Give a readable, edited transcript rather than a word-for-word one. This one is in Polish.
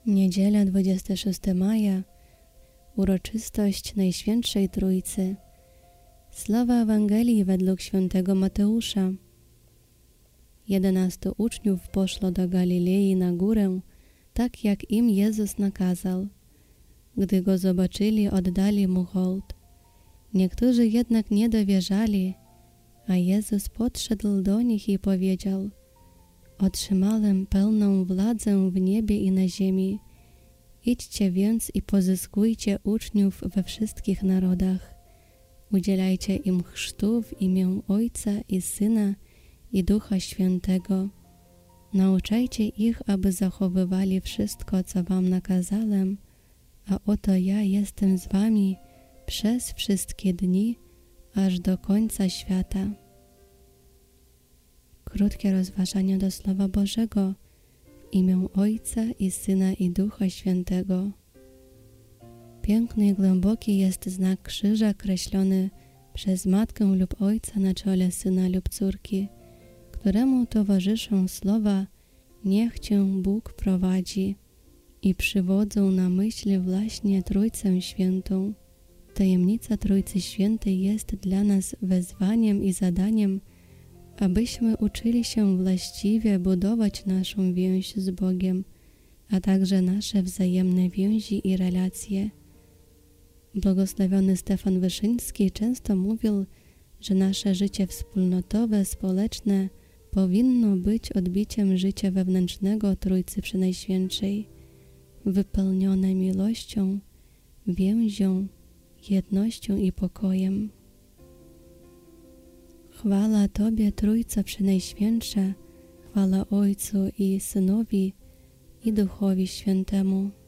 Niedziela 26 maja, uroczystość Najświętszej Trójcy. Słowa Ewangelii według świętego Mateusza. 11 uczniów poszło do Galilei na górę, tak jak im Jezus nakazał. Gdy Go zobaczyli, oddali Mu hołd. Niektórzy jednak nie dowierzali, a Jezus podszedł do nich i powiedział: Otrzymałem pełną władzę w niebie i na ziemi. Idźcie więc i pozyskujcie uczniów we wszystkich narodach. Udzielajcie im chrztu w imię Ojca i Syna i Ducha Świętego. Nauczajcie ich, aby zachowywali wszystko, co wam nakazałem, a oto ja jestem z wami przez wszystkie dni, aż do końca świata. Krótkie rozważanie do Słowa Bożego w imię Ojca i Syna i Ducha Świętego. Piękny i głęboki jest znak krzyża kreślony przez matkę lub ojca na czole syna lub córki, któremu towarzyszą słowa „Niech Cię Bóg prowadzi” i przywodzą na myśl właśnie Trójcę Świętą. Tajemnica Trójcy Świętej jest dla nas wezwaniem i zadaniem, abyśmy uczyli się właściwie budować naszą więź z Bogiem, a także nasze wzajemne więzi i relacje. Błogosławiony Stefan Wyszyński często mówił, że nasze życie wspólnotowe, społeczne powinno być odbiciem życia wewnętrznego Trójcy Przenajświętszej, wypełnione miłością, więzią, jednością i pokojem. Chwała Tobie, Trójco Przenajświętsza, chwała Ojcu i Synowi i Duchowi Świętemu.